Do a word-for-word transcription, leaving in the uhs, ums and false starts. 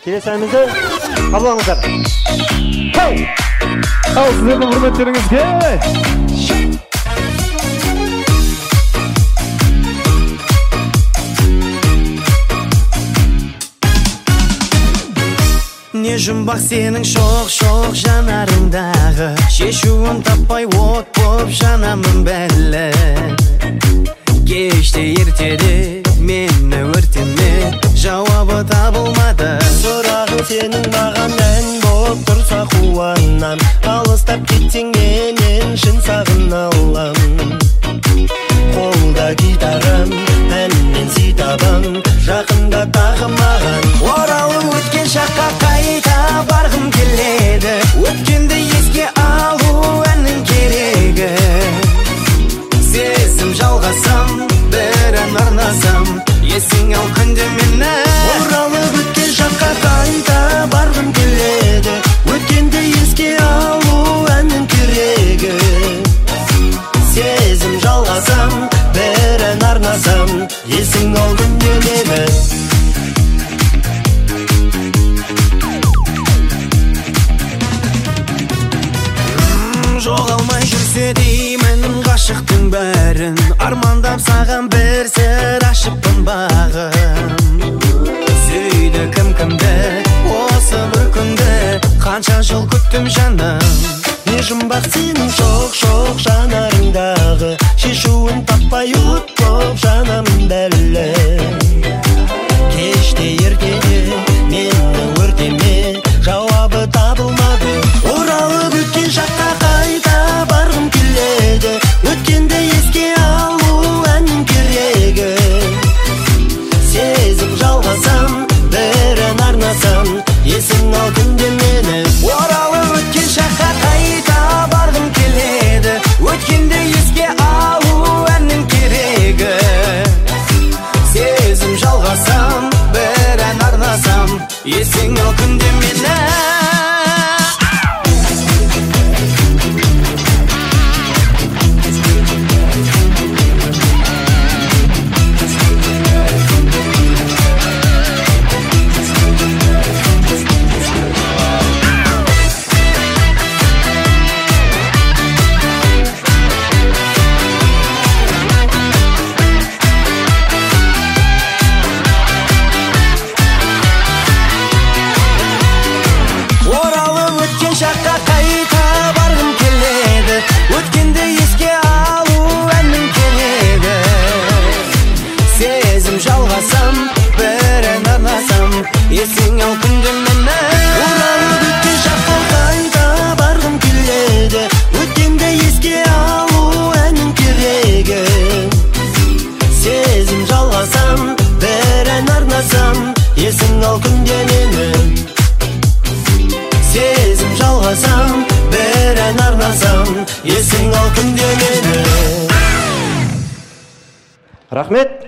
келесі әнімізді қабыл алыңыздар. Ал сіздердің құрметтеріңізге не жұмбақ сенің шоқ-шоқ жанарыңдағы, шешуін таппай от боп жанамын бәлі. Кеште ертеде мені өртеме, жауабы табылмады. Сұрағың сенің маған ән боп тұрса қуанам, алыстап кетсең менен шын сағыналам. Қолда гитарам, әнмен сый табам, жақында тағы маған. Оралып өткен шаққа қайта барғым келеді, өткенді еске алу әннің керегі. Сезім жалғасам, бір ән арнасам, есің ал күнде мені. Оралып өткен шаққа қайта барғым келеді, өткенді еске алу әннің керегі. Сезім жалғасам, бір ән арнасам, есің ал күнде мені. Жоғалмай жүрсе деймін ғашықтың бәрін, армандап саған бір сыр ашыппын бағым. Сүйді кім-кімді осы бір күнді, қанша жыл күттім жаным. Не жұмбақ сенің шоқ-шоқ жанарыңдағы, шешуін таппай от боп жанамын бәлі. Кеште ертеде мені өртеме, жауабы табылмады. Оралып өткен шаққа қайта барғым келеді, өткенді еске алу әннің керегі. Сезім жалғасам, бір ән арнасам, есің ал күнде мені. Оралып өткен шаққа қайта барғым келеді, өткенді еске алу әннің керегі. Сезім жалғасам, бір ән арнасам, есің ал күнде мені. Шаққа қайта барғым келеді, өткенді еске алу әннің керегі. Сезім жалғасам, бір ән арнасам, есің ал күнде мені. Оралып өткен шаққа қайта барғым келеді, өткенді еске алу әннің керегі. Сезім жалғасам, бір ән арнасам, есің ал күнде мені. Сезім жалғасам, бір ән арнасам, есің ал күнде мені. Рахмет.